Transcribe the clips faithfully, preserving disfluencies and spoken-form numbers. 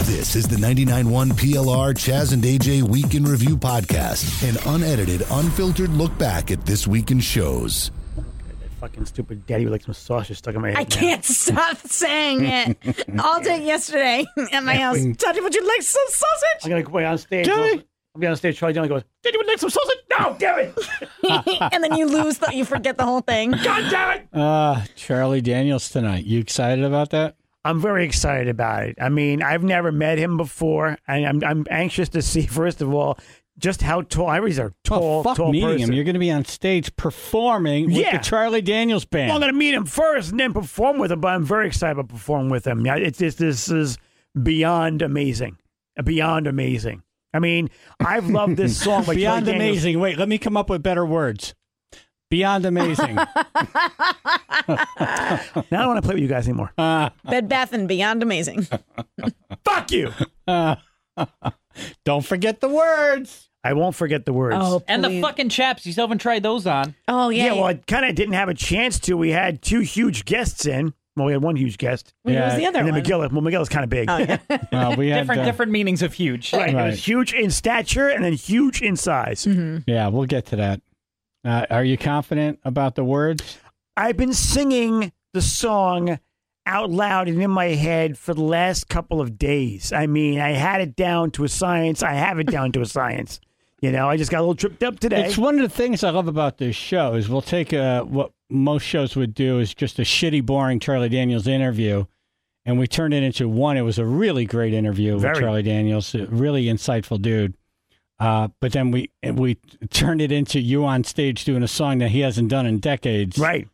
This is the ninety-nine point one P L R Chaz and A J Week in Review podcast, an unedited, unfiltered look back at this week in shows. That fucking stupid daddy with like some sausage stuck in my head. I now. can't stop saying it. All day yesterday at my house. Daddy, would you like some sausage? I'm gonna go on stage. Daddy. I'm going on stage. Charlie Dillon goes, "Daddy would like some sausage." No, damn it! And then you lose, the, you forget the whole thing. God damn it! Uh, Charlie Daniels tonight. You excited about that? I'm very excited about it. I mean, I've never met him before, and I'm I'm anxious to see, first of all, just how tall. I he's a tall, oh, fuck tall meeting person. him. You're going to be on stage performing with Yeah. the Charlie Daniels Band. Well, I'm going to meet him first and then perform with him, but I'm very excited about performing with him. Yeah, it's just, this is beyond amazing. Beyond amazing. I mean, I've loved this song. By Beyond Charlie Daniels. amazing. Wait, let me come up with better words. Beyond amazing. Now I don't want to play with you guys anymore. uh, Bed Bath and Beyond amazing. Fuck you. uh, don't forget the words. I won't forget the words. Oh, And the please. fucking chaps. You still haven't tried those on. Oh, yeah. Yeah, well, I kind of didn't have a chance to. We had two huge guests in. Well, we had one huge guest. Wait, what was Yeah. the other And then one? McGill. Well, McGill is kind of big. Oh, yeah. Uh, we had, Different uh, different meanings of huge. Right. It Right. was huge in stature and then huge in size. Mm-hmm. Yeah, we'll get to that. Uh, are you confident about the words? I've been singing the song out loud and in my head for the last couple of days. I mean, I had it down to a science. I have it down to a science. You know, I just got a little tripped up today. It's one of the things I love about this show is we'll take a, what most shows would do is just a shitty, boring Charlie Daniels interview, and we turned it into one. It was a really great interview Very. with Charlie Daniels, a really insightful dude. Uh, but then we we turned it into you on stage doing a song that he hasn't done in decades, Right.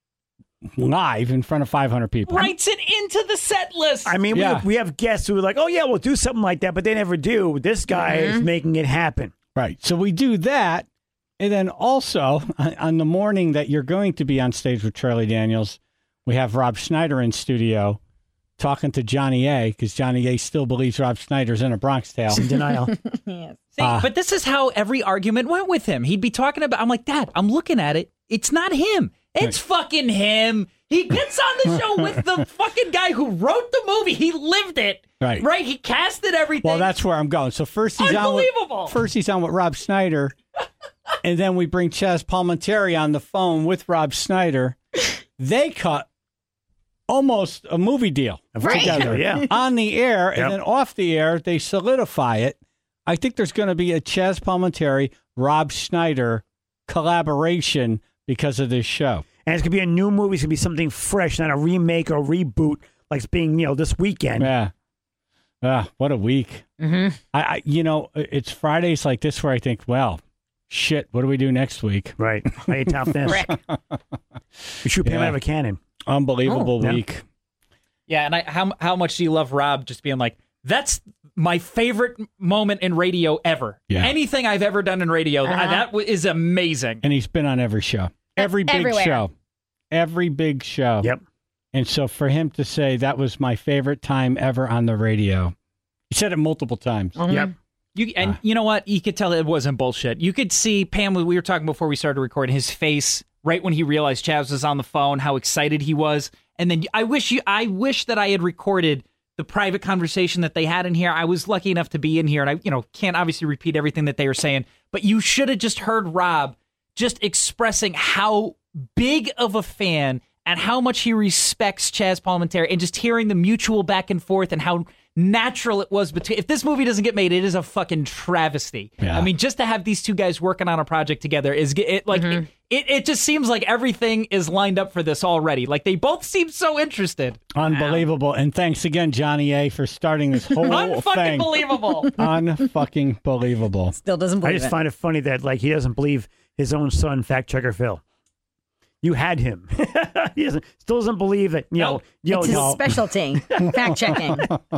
live in front of five hundred people. Writes it into the set list. I mean, we, Yeah. have, we have guests who are like, oh, yeah, we'll do something like that, but they never do. This guy is making it happen. Right. So we do that. And then also on, on the morning that you're going to be on stage with Charlie Daniels, we have Rob Schneider in studio talking to Johnny A because Johnny A still believes Rob Schneider's in a Bronx Tale. In denial. Yes. See, Uh, but this is how every argument went with him. He'd be talking about, I'm like, Dad, I'm looking at it. It's not him. It's fucking him. He gets on the show with the fucking guy who wrote the movie. He lived it. Right. Right? He casted everything. Well, that's where I'm going. So first he's on with, Unbelievable. first he's on with Rob Schneider, and then we bring Chaz Palminteri on the phone with Rob Schneider. They cut almost a movie deal Right. together Yeah. on the air, and Yep. then off the air they solidify it. I think there's going to be a Chaz Palminteri, Rob Schneider collaboration because of this show. And it's going to be a new movie. It's going to be something fresh, not a remake or reboot like it's being, you know, this weekend. Yeah. Ah, what a week. Mm-hmm. I, I, you know, it's Fridays like this where I think, well, shit, what do we do next week? Right. How you top this? We shoot Pam Yeah. out of a cannon. Unbelievable Oh, yeah. week. Yeah, and I, how how much do you love Rob just being like, that's my favorite moment in radio ever. Yeah. Anything I've ever done in radio, Uh-huh. that w- is amazing. And he's been on every show, every big Everywhere. show, every big show. Yep. And so for him to say that was my favorite time ever on the radio, he said it multiple times. Mm-hmm. Yep. You and Ah. you know what? You could tell it wasn't bullshit. You could see Pam. We were talking before we started recording. His face right when he realized Chaz was on the phone, how excited he was. And then I wish you. I wish that I had recorded the private conversation that they had in here. I was lucky enough to be in here, and I, you know, can't obviously repeat everything that they were saying. But you should have just heard Rob just expressing how big of a fan and how much he respects Chaz Palminteri, and just hearing the mutual back and forth and how natural it was between. If this movie doesn't get made, it is a fucking travesty. Yeah. I mean, just to have these two guys working on a project together is it like it, it, it just seems like everything is lined up for this already. Like they both seem so interested. Unbelievable. And thanks again, Johnny A, for starting this whole Unfucking thing. believable. Unfucking believable. Still doesn't I believe just it. find it funny that like he doesn't believe his own son, fact checker Phil. You had him. He doesn't, still doesn't believe it. You know, Nope. you know, It's his no. specialty. Fact checking.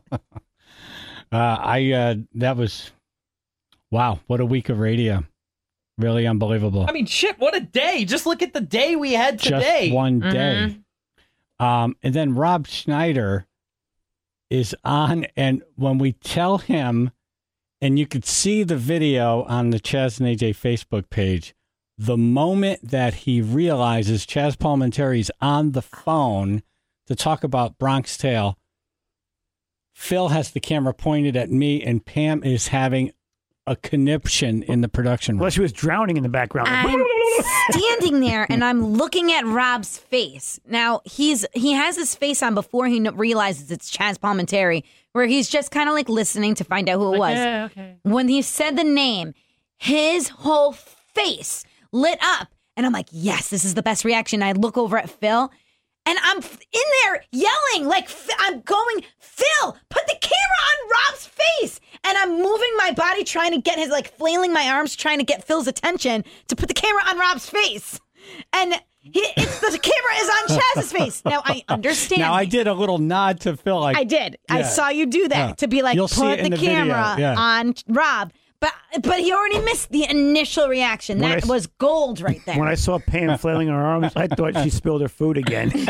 Uh, I uh, that was wow. What a week of radio. Really unbelievable. I mean, shit, what a day. Just look at the day we had today. Just one day. Um, and then Rob Schneider is on, and when we tell him, and you could see the video on the Chaz and A J Facebook page, the moment that he realizes Chaz Palminteri's on the phone to talk about Bronx Tale, Phil has the camera pointed at me, and Pam is having a conniption in the production room. Well, she was drowning in the background. I'm standing there and I'm looking at Rob's face. Now he's he has his face on before he kn- realizes it's Chaz Palminteri, where he's just kind of like listening to find out who it was. Yeah, okay. When he said the name, his whole face lit up, and I'm like, "Yes, this is the best reaction." I look over at Phil, and I'm f- in there yelling like I'm going, "Phil, put the camera on Rob's face!" And I'm moving my body, trying to get his, like, flailing my arms, trying to get Phil's attention to put the camera on Rob's face. And he, it's, the camera is on Chaz's face. Now, I understand. Now, I did a little nod to Phil. Like, I did. I yeah. saw you do that Yeah. to be like, You'll see put it the, in the camera video. Yeah. on Rob. But but he already missed the initial reaction. When That I- was gold right there. When I saw Pam flailing her arms, I thought she spilled her food again. No,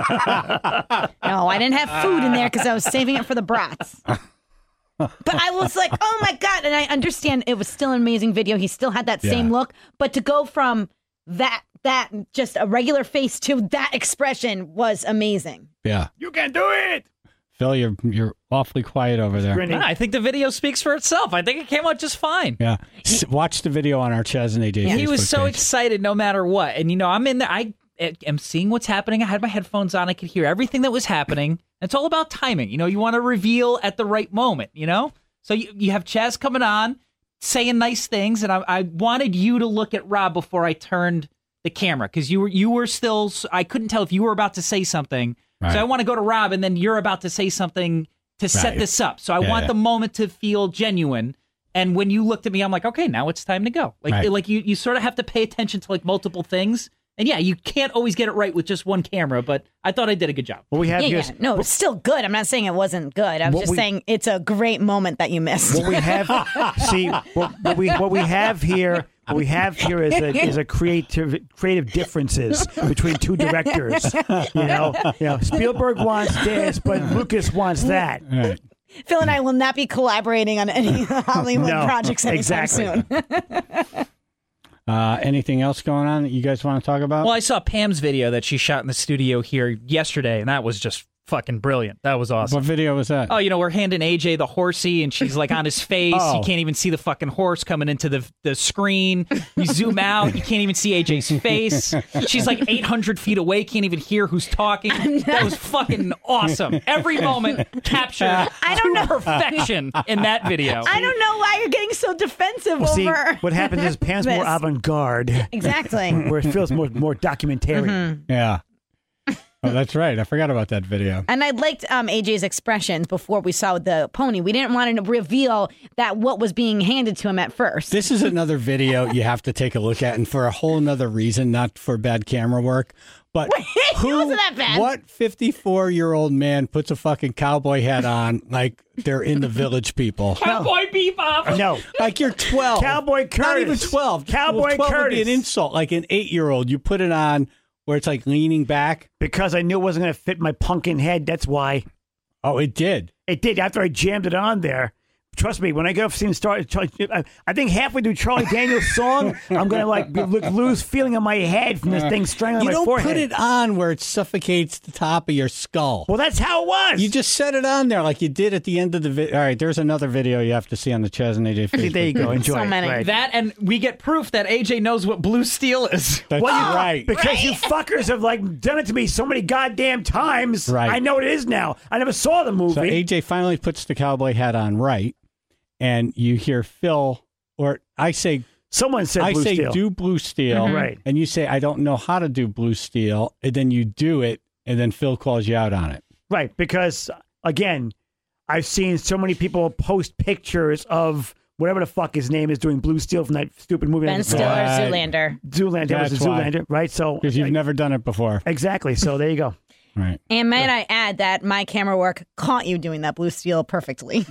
I didn't have food in there because I was saving it for the brats. But I was like, oh my God. And I understand it was still an amazing video. He still had that same Yeah. look. But to go from that, that just a regular face to that expression was amazing. Yeah. You can do it. Phil, you're you're awfully quiet over there. Grinning. No, I think the video speaks for itself. I think it came out just fine. Yeah. S- Watch the video on our Chaz and A J. He was Facebook so page. excited no matter what. And, you know, I'm in there. I am seeing what's happening. I had my headphones on. I could hear everything that was happening. It's all about timing. You know, you want to reveal at the right moment, you know? So you, you have Chaz coming on, saying nice things. And I, I wanted you to look at Rob before I turned the camera because you were, you were still, I couldn't tell if you were about to say something. Right. So I want to go to Rob and then you're about to say something to set Right. this up. So I Yeah, want yeah. the moment to feel genuine. And when you looked at me, I'm like, okay, now it's time to go. Like, Right. like you, you sort of have to pay attention to like multiple things. And yeah, you can't always get it right with just one camera, but I thought I did a good job. What we have Yeah, here yeah. is No, it's still good. I'm not saying it wasn't good. I was What just we- saying it's a great moment that you missed. what we have. See, what, what we what we have here. What we have here is a is a creative creative differences between two directors. You know, you know, Spielberg wants this, but Lucas wants that. Right. Phil and I will not be collaborating on any Hollywood No, projects anytime exactly. soon. Uh, anything else going on that you guys want to talk about? Well, I saw Pam's video that she shot in the studio here yesterday, and that was just fucking brilliant. That was awesome. What video was that? Oh, you know, we're handing A J the horsey, and she's like on his face. Oh. You can't even see the fucking horse coming into the the screen. You zoom out, you can't even see A J's face. She's like eight hundred feet away, can't even hear who's talking. That was fucking awesome. Every moment captured I don't know. perfection in that video. I don't know why you're getting so defensive Well, see, over. what happens is Pam's more this. avant-garde, Exactly. where it feels more more documentary. Yeah. Oh, that's right. I forgot about that video. And I liked um, A J's expressions before we saw the pony. We didn't want to reveal that what was being handed to him at first. This is another video you have to take a look at, and for a whole nother reason, not for bad camera work. But It who, wasn't that bad. what fifty-four-year-old man puts a fucking cowboy hat on like they're in the Village People? Cowboy Bebop. No, Like you're twelve. Cowboy Curtis. Not even twelve. Cowboy well, twelve would be Curtis. an insult. Like an eight-year-old, you put it on where it's like leaning back. because I knew it wasn't going to fit my pumpkin head. That's why Oh, it did. it did. After I jammed it on there. Trust me, when I go see him start, I I think halfway through Charlie Daniels' song, I'm gonna like be- lose feeling in my head from this thing strangling You my don't forehead. put it on where it suffocates the top of your skull. Well, that's how it was. You just set it on there like you did at the end of the video. All right, there's another video you have to see on the Chaz and A J Facebook. there you go. Enjoy. So it. many. Right. That and we get proof that A J knows what blue steel is. That's Well, you- right. Because you fuckers have like done it to me so many goddamn times. Right. I know what it is now. I never saw the movie. So A J finally puts the cowboy hat on right, and you hear Phil, or I say, Someone said I Blue say Steel. do blue steel, Right. and you say I don't know how to do blue steel, and then you do it, and then Phil calls you out on it. Right, because again, I've seen so many people post pictures of whatever the fuck his name is doing Blue Steel from that stupid movie. Ben Stiller, Right. Zoolander. Zoolander. That was a That's why. Zoolander, right? So Because you've never done it before. exactly. So there you go. Right. And might I add that my camera work caught you doing that blue steel perfectly.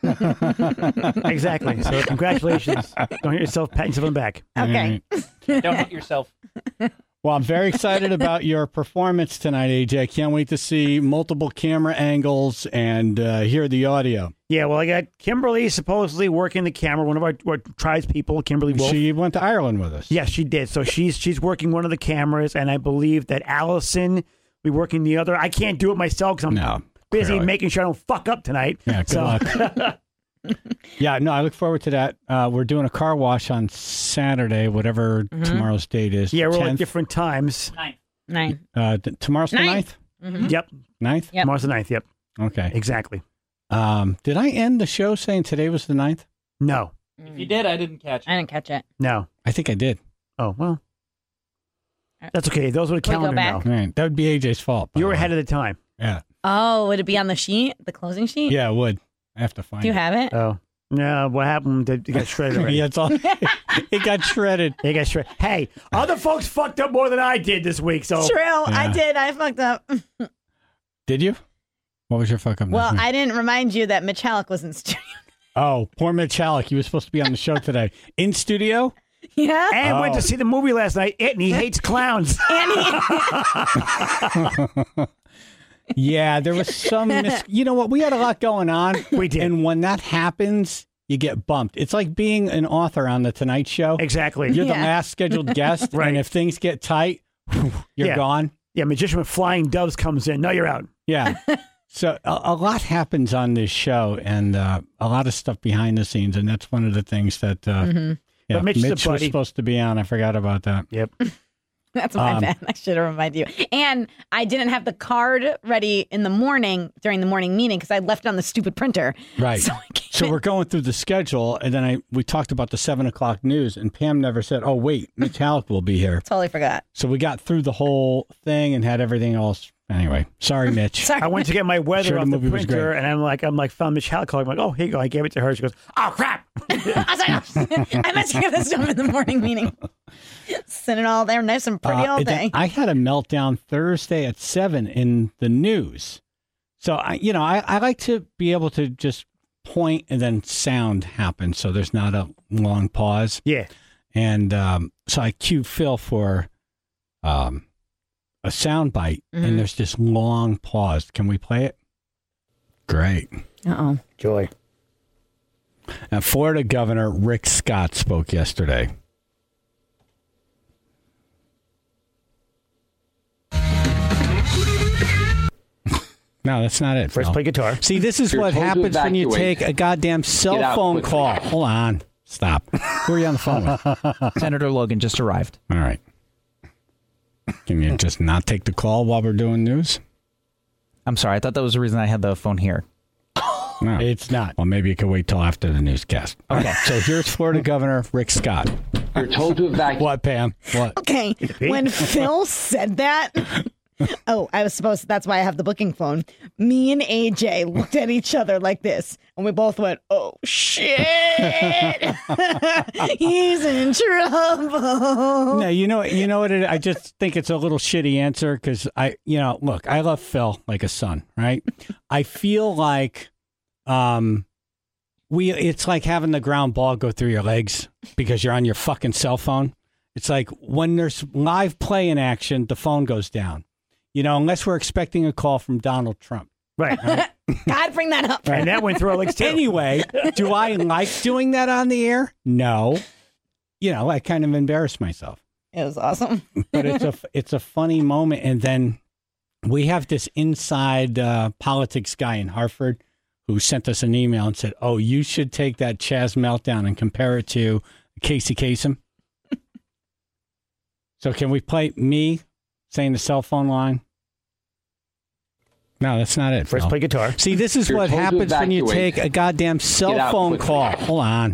Exactly. So congratulations. Don't hit yourself patting yourself on the back. Okay. Right. Don't hit yourself. Well, I'm very excited about your performance tonight, A J. I can't wait to see multiple camera angles and uh, hear the audio. Yeah, well, I got Kimberly supposedly working the camera, one of our, our tribes people, Kimberly Wolf. She went to Ireland with us. Yes, she did. So she's she's working one of the cameras, and I believe that Allison will be working the other. I can't do it myself because I'm No. busy Clearly. making sure I don't fuck up tonight. Yeah, good so, luck. Yeah, no, I look forward to that. Uh, we're doing a car wash on Saturday, whatever Mm-hmm. tomorrow's date is. yeah, we're all at tenth. different times. Nine. Uh, th- tomorrow's the Ninth. ninth? Mm-hmm. Yep. Ninth? Yep. Tomorrow's the ninth. Yep. Okay. Exactly. Um, did I end the show saying today was the ninth? No. If you did, I didn't catch it. I didn't catch it. No. I think I did. Oh, well. That's okay. Those were the Can we go calendar back? now. All right. That would be A J's fault. by You the were way. ahead of the time. Yeah. Oh, would it be on the sheet, the closing sheet? Yeah, it would. I have to find Do you it. have it? Oh. No, what happened? It got shredded already. Yeah, it's all. It got shredded. It got shredded. Hey, other folks fucked up more than I did this week. So True. I Yeah. did. I fucked up. Did you? What was your fuck up? Well, Nesmith? I didn't remind you that Mitch Halleck was in studio. Oh, poor Mitch Halleck. He was supposed to be on the show today. In studio? Yeah. and went Oh. to see the movie last night. It and he hates clowns. And he, Yeah, there was some. Mis- you know what? We had a lot going on. We did. And when that happens, you get bumped. It's like being an author on the Tonight Show. Exactly. You're the Yeah. last scheduled guest, Right. and if things get tight, you're Yeah. gone. Yeah, magician with flying doves comes in. No, you're out. Yeah. So a, a lot happens on this show, and uh, a lot of stuff behind the scenes, and that's one of the things that. Uh, Mm-hmm. yeah, But Mitch is a Mitch was buddy. supposed to be on. I forgot about that. Yep. that's my Um, bad. I should have reminded you. And I didn't have the card ready in the morning during the morning meeting because I left it on the stupid printer. Right. So, I came So in- we're going through the schedule, and then I we talked about the seven o'clock news, and Pam never said, "Oh wait, Mitch Halleck will be here." totally forgot. So we got through the whole thing and had everything else. Anyway, sorry, Mitch. Sorry. I went to get my weather Sure, the off the movie was printer, great. and I'm like, I'm like, found Mitch Halleck. I'm like, oh, here you go. I gave it to her. She goes, oh crap. I was like, I meant to get this done in the morning meeting. Send it all there, nice and pretty Uh, all and then day. I had a meltdown Thursday at seven in the news. So I, you know, I, I like to be able to just point and then sound happens, so there's not a long pause. Yeah. And um, so I cue Phil for um, a sound bite, Mhm. and there's this long pause. Can we play it? Great. Uh oh. Joy. Now, Florida Governor Rick Scott spoke yesterday. No, that's not it. First Phil. play guitar. See, this is You're what told to happens when you evacuate. take a goddamn cell Get out phone quickly. call. Hold on. Stop. Who are you on the phone with? Senator Logan just arrived. All right. Can you just not take the call while we're doing news? I'm sorry. I thought that was the reason I had the phone here. No. It's not. Well, maybe you could wait till after the newscast. Okay. So here's Florida Governor Rick Scott. You're told to evacuate. What, Pam? What? Okay. When Phil said that, oh, I was supposed to, that's why I have the booking phone. Me and A J looked at each other like this, and we both went, oh, shit. He's in trouble. No, you know, you know what? It, I just think it's a little shitty answer because I, you know, look, I love Phil like a son, right? I feel like, um, we, it's like having the ground ball go through your legs because you're on your fucking cell phone. It's like when there's live play in action, the phone goes down. You know, unless we're expecting a call from Donald Trump. Right. God, bring that up. And that went through our legs too. Anyway, do I like doing that on the air? No. You know, I kind of embarrass myself. It was awesome. But it's a it's a funny moment. And then we have this inside uh, politics guy in Hartford who sent us an email and said, "Oh, you should take that Chaz meltdown and compare it to Casey Kasem." So can we play me saying the cell phone line? No, that's not it. First Phil. play guitar. See, this is You're what told to happens when you evacuate. take a goddamn cell Get out phone quickly. call. Hold on.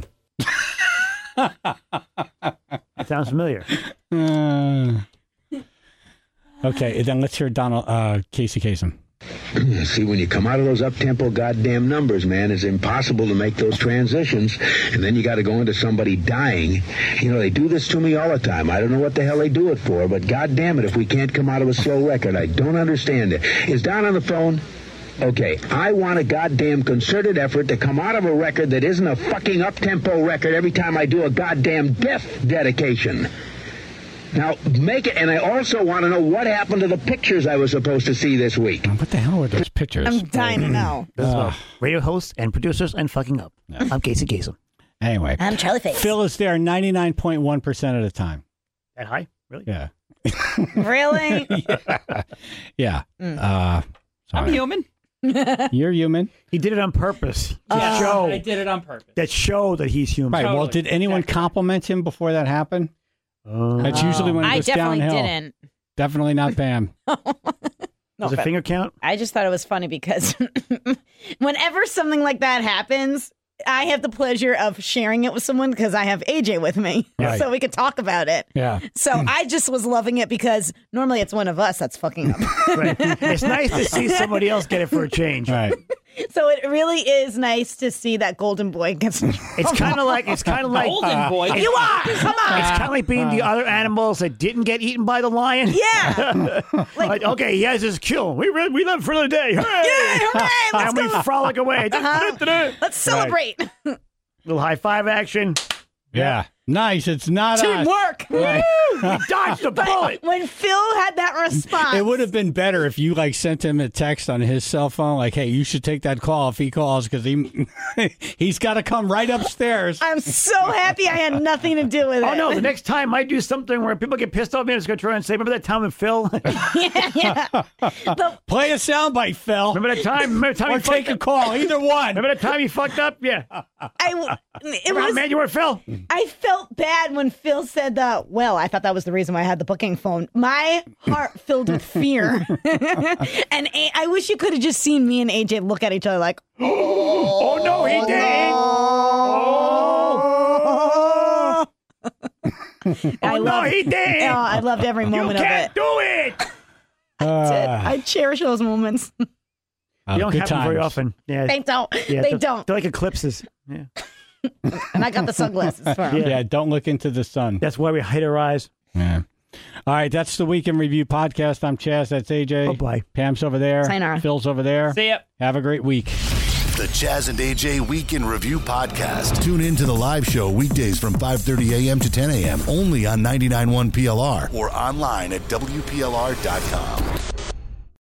That sounds familiar. Uh, okay, then let's hear Donald uh, Casey Kasem. See, when you come out of those up-tempo goddamn numbers, man, it's impossible to make those transitions. And then you got to go into somebody dying. You know, they do this to me all the time. I don't know what the hell they do it for, but goddamn it, if we can't come out of a slow record, I don't understand it. Is Don on the phone? Okay, I want a goddamn concerted effort to come out of a record that isn't a fucking up-tempo record every time I do a goddamn death dedication. Now, make it, and I also want to know what happened to the pictures I was supposed to see this week. What the hell were those pictures? I'm dying to know. This is about radio hosts and producers and fucking up. I'm Casey Kasem. Anyway, I'm Charlie Face. Phil is there ninety-nine point one percent of the time. That high? Really? Yeah. Really? Yeah. Uh, I'm sorry. human. You're human. He did it on purpose to Yeah, show I did it on purpose. that show that he's human. Right. Well, Totally. did anyone Exactly. compliment him before that happened? Oh. That's usually when it I goes definitely downhill. didn't. Definitely not Pam. No, Does a but finger count? I just thought it was funny because whenever something like that happens, I have the pleasure of sharing it with someone because I have A J with me, Right. so we could talk about it. Yeah. So I just was loving it because normally it's one of us that's fucking up. Right. It's nice to see somebody else get it for a change. Right. So it really is nice to see that golden boy gets. It's kind of like it's kind of like Golden boy. You are. Come on. it's kind of like being the other animals that didn't get eaten by the lion. Yeah. Like, okay, he has his kill. We re- we live for the day. Hooray! Yay, hooray, let's and we go. frolic away. Uh-huh. Let's celebrate. Little high five action. Yeah. Nice. It's not us. Teamwork. Right. He dodged the bullet. When Phil had that response, It would have been better if you like sent him a text on his cell phone, like, "Hey, you should take that call if he calls because he he's got to come right upstairs." I'm so happy I had nothing to do with it. Oh no! The next time I do something where people get pissed off, I'm just gonna try and say, "Remember that time with Phil? yeah, yeah. The- Play a soundbite, Phil, Remember that time? Remember that time or you take fucked a up? call. Either one. Remember that time you fucked up? Yeah. I, w- it Remember how was, mad you were, Phil? I felt bad when Phil said that. Well, I thought that was the reason why I had the booking phone. My heart filled with fear. And A- I wish you could have just seen me and A J look at each other like, Oh no, he didn't. oh. I Oh no, loved, he didn't. oh, I loved every You moment of can't it. do it. Uh, I cherish those moments. uh, You don't good happen very times. often. Yeah. They don't. yeah, they they're, don't. They're like eclipses. Yeah. And I got the sunglasses for 'em. Yeah. Yeah, don't look into the sun. That's why we hide our eyes. Yeah. All right, that's the Week in Review podcast. I'm Chaz. That's A J. Bye-bye. Pam's over there. Sayonara. Phil's over there. See ya. Have a great week. The Chaz and A J Week in Review podcast. Tune in to the live show weekdays from five thirty a.m. to ten a.m. only on ninety-nine point one P L R or online at W P L R dot com.